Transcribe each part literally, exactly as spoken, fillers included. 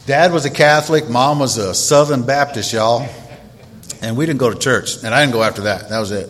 Dad was a Catholic. Mom was a Southern Baptist, y'all. And we didn't go to church. And I didn't go after that. That was it.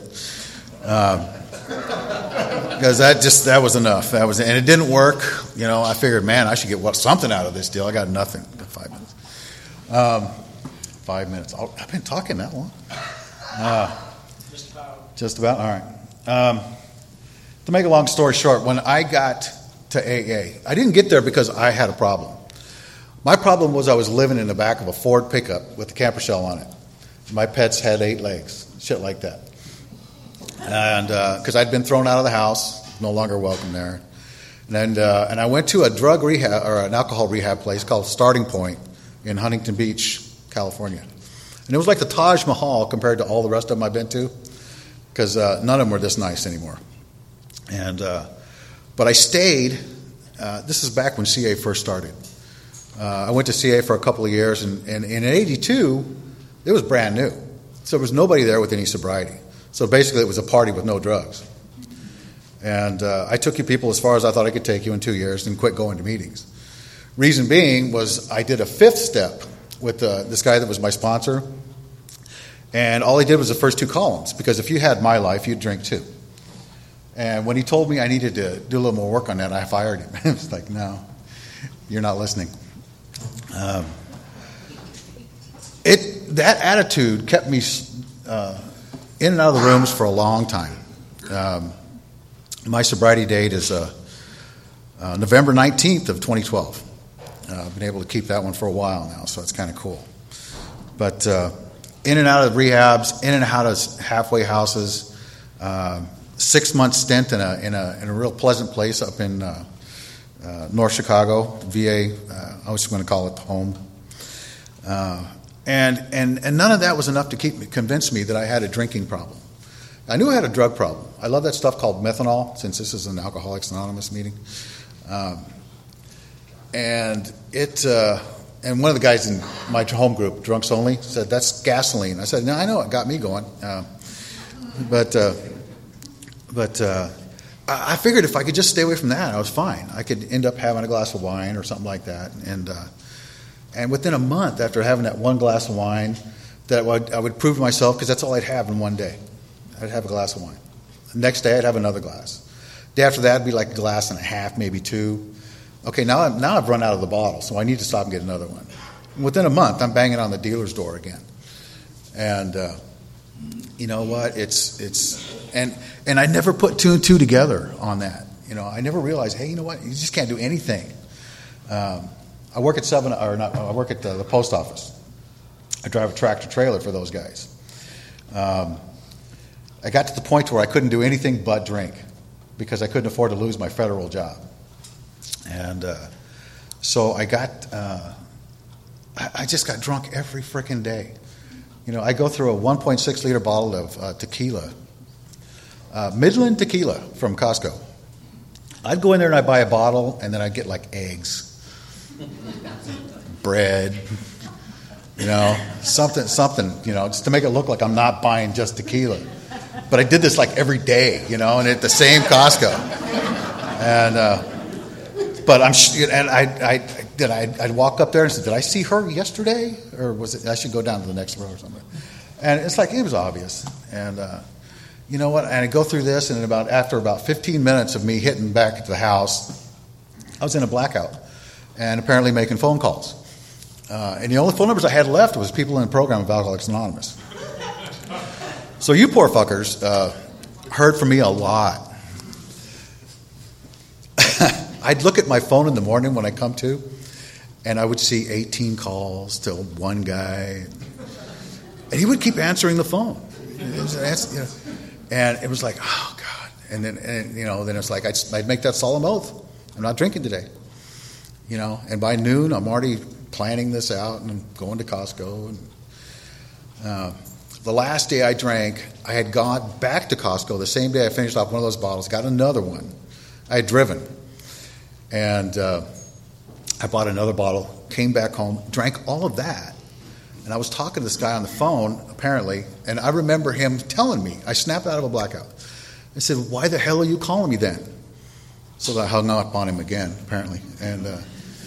Because um, that just, that was enough. That was, and it didn't work. You know, I figured, man, I should get what, something out of this deal. I got nothing. Got five minutes. Um, five minutes. Oh, I've been talking that long. Uh, just about. Just about? All right. Um, to make a long story short, when I got to A A, I didn't get there because I had a problem. My problem was I was living in the back of a Ford pickup with a camper shell on it. My pets had eight legs, shit like that. And because uh, I'd been thrown out of the house, no longer welcome there. And uh, and I went to a drug rehab or an alcohol rehab place called Starting Point in Huntington Beach, California. And it was like the Taj Mahal compared to all the rest of them I've been to, because uh, none of them were this nice anymore. And uh, but I stayed. Uh, this is back when C A first started. Uh, I went to C A for a couple of years, and, and, and in eighty-two, it was brand new. So there was nobody there with any sobriety. So basically it was a party with no drugs. And uh, I took you people as far as I thought I could take you in two years and quit going to meetings. Reason being was I did a fifth step with uh, this guy that was my sponsor. And all he did was the first two columns, because if you had my life, you'd drink too. And when he told me I needed to do a little more work on that, I fired him. It was like, no, you're not listening. Um, it that attitude kept me uh, in and out of the rooms for a long time. Um, my sobriety date is uh, uh, November nineteenth of twenty twelve. Uh, I've been able to keep that one for a while now, so it's kind of cool. But uh, in and out of rehabs, in and out of halfway houses, uh, six month stint in a in a in a real pleasant place up in uh, uh, North Chicago, V A. Uh, I was going to call it home. Uh, and and and none of that was enough to keep me convince me that I had a drinking problem. I knew I had a drug problem. I love that stuff called methanol, since this is an Alcoholics Anonymous meeting. Um, and it uh, and one of the guys in my home group, Drunks Only, said, "That's gasoline." I said, "No, I know it got me going." Uh, but uh, but uh, I figured if I could just stay away from that, I was fine. I could end up having a glass of wine or something like that. And uh, and within a month after having that one glass of wine, that I would, I would prove to myself, because that's all I'd have in one day. I'd have a glass of wine. The next day, I'd have another glass. The day after that, it'd be like a glass and a half, maybe two. Okay, now, I'm, now I've run out of the bottle, so I need to stop and get another one. Within a month, I'm banging on the dealer's door again. And uh, you know what? It's it's and and I never put two and two together on that. You know, I never realized, hey, you know what? You just can't do anything. Um, I work at seven, or not. I work at the, the post office. I drive a tractor trailer for those guys. Um, I got to the point where I couldn't do anything but drink, because I couldn't afford to lose my federal job. And uh, so I got, uh, I, I just got drunk every frickin' day. You know, I go through a one point six liter bottle of uh, tequila, uh, Midland tequila from Costco. I'd go in there and I'd buy a bottle, and then I'd get like eggs, bread, you know, something, something, you know, just to make it look like I'm not buying just tequila. But I did this like every day, you know, and at the same Costco. And, uh, but I'm, and I, I, did I, I'd walk up there and say, did I see her yesterday? Or was it, I should go down to the next row or something. And it's like, it was obvious. And, uh, you know what? And I go through this, and about, after about fifteen minutes of me hitting back to the house, I was in a blackout and apparently making phone calls. Uh, and the only phone numbers I had left was people in the program of Alcoholics Anonymous. So you poor fuckers uh, heard from me a lot. I'd look at my phone in the morning when I come to, and I would see eighteen calls to one guy. And he would keep answering the phone. It was, you know, and it was like, oh, God. And then, and, you know, then it's like I'd, I'd make that solemn oath. I'm not drinking today. You know, and by noon, I'm already planning this out, and I'm going to Costco. And, uh, the last day I drank, I had gone back to Costco the same day I finished off one of those bottles, got another one. I had driven. And uh, I bought another bottle, came back home, drank all of that. And I was talking to this guy on the phone, apparently, and I remember him telling me, I snapped out of a blackout. I said, why the hell are you calling me then? So I hung up on him again, apparently. And uh,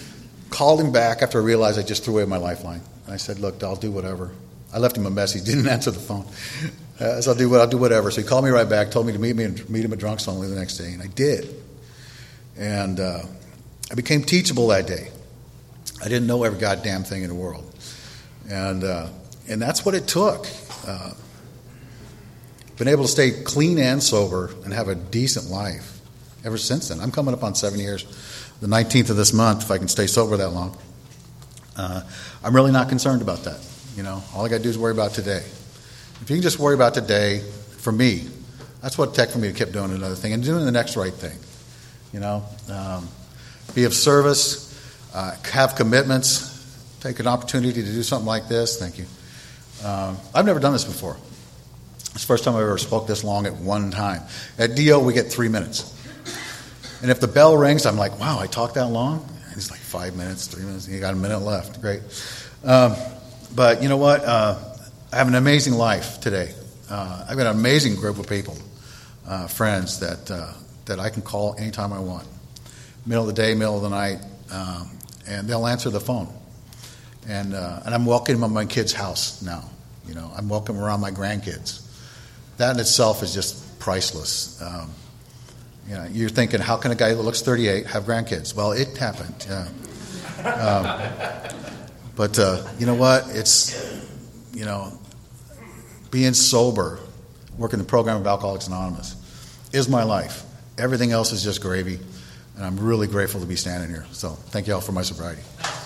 called him back after I realized I just threw away my lifeline. I said, look, I'll do whatever. I left him a message. He didn't answer the phone. Uh, so I'll do what I'll do whatever. So he called me right back, told me to meet me and meet him at Drunks Only the next day, and I did. And uh, I became teachable that day. I didn't know every goddamn thing in the world, and uh, and that's what it took. Uh, been able to stay clean and sober and have a decent life ever since then. I'm coming up on seven years, the nineteenth of this month, if I can stay sober that long. Uh, I'm really not concerned about that. You know, all I got to do is worry about today. If you can just worry about today, for me, that's what it took for me to keep doing another thing and doing the next right thing. You know, um, be of service, uh, have commitments, take an opportunity to do something like this. Thank you. Um, I've never done this before. It's the first time I ever spoke this long at one time. At D O, we get three minutes. And if the bell rings, I'm like, wow, I talked that long? And it's like five minutes, three minutes, and you got a minute left. Great. Um, but you know what? Uh, I have an amazing life today. Uh, I've got an amazing group of people, uh, friends that uh, that I can call anytime I want. Middle of the day, middle of the night, um, and they'll answer the phone. And uh, and I'm welcome at my kids' house now. You know, I'm welcome around my grandkids. That in itself is just priceless. Um, you know, you're thinking, how can a guy that looks thirty-eight have grandkids? Well, it happened. Yeah. Um, but uh, you know what? It's, you know, being sober, working the program of Alcoholics Anonymous, is my life. Everything else is just gravy, and I'm really grateful to be standing here. So thank you all for my sobriety.